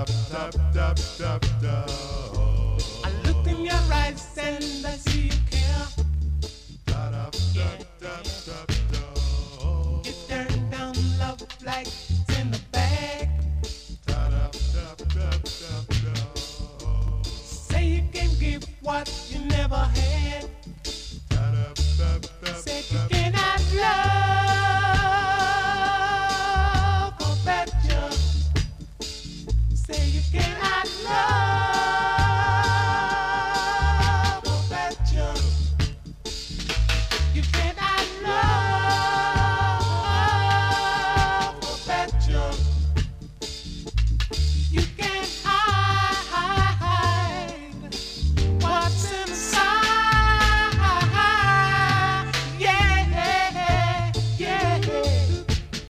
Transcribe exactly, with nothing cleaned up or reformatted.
I look in your eyes and I see you care. Yeah. You turn down love like it's in the bag. Say you can give what you never had.